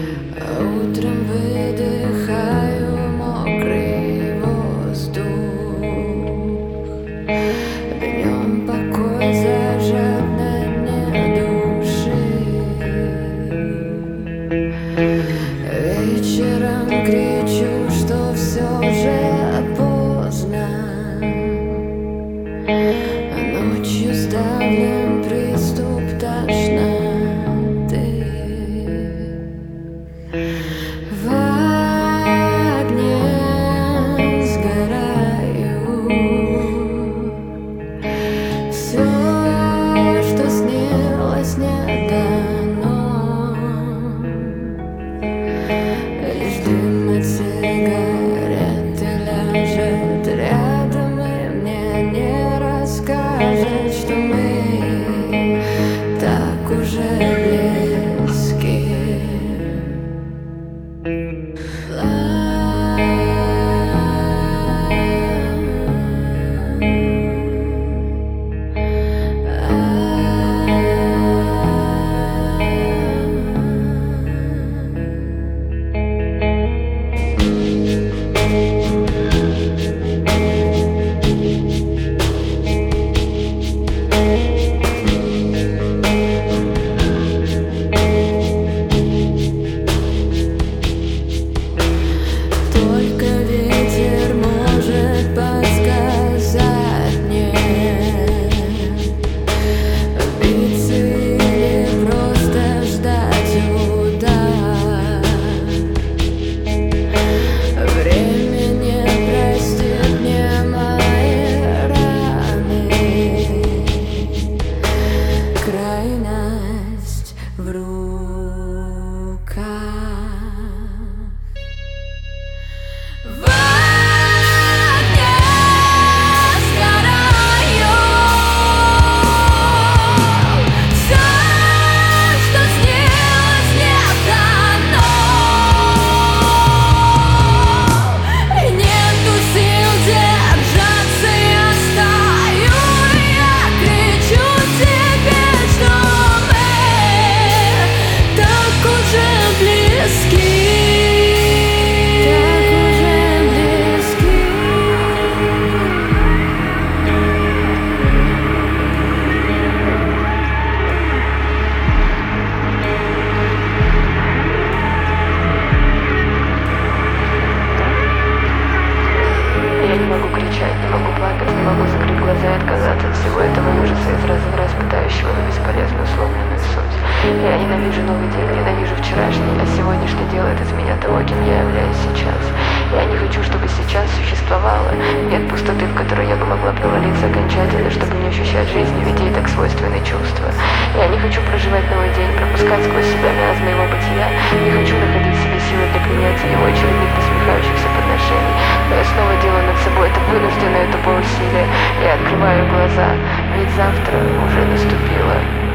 Утром выдыхаю мокрый воздух, днем покой зажат на дне души, вечером кричу, что все же поздно, ночью сдавлен приступ тошноты. В огне сгораю, все, что снилось, не дано. Лишь дым от сигареты ляжет рядом, и мне не расскажет, что мы так уже близки. Только ветер может подсказать мне, биться или просто ждать удар. Время не простит мне мои раны, крайность в руках. В огне сгораю, все, что снилось, не дано, и нету сил держаться, я стою, я кричу тебе, что мы так уже близки. Я не могу кричать, не могу плакать, не могу закрыть глаза и отказаться от всего этого ужаса из раза в раз пытающего на бесполезную сломленную суть. Я ненавижу новый день, ненавижу вчерашний, а сегодняшний делает из меня того, кем я являюсь сейчас. Я не хочу, чтобы сейчас существовало. Нет пустоты, в которую я бы могла провалиться окончательно, чтобы не ощущать жизнью, ведь ей так свойственны чувства. Я не хочу проживать новый день, пропускать сквозь себя миазмы его бытия. Не хочу находить в себе силы для принятия его очередных насмехающихся подношений. Но я снова делаю над собой это вынужденное тупое усилие. Я открываю глаза, ведь завтра уже наступило.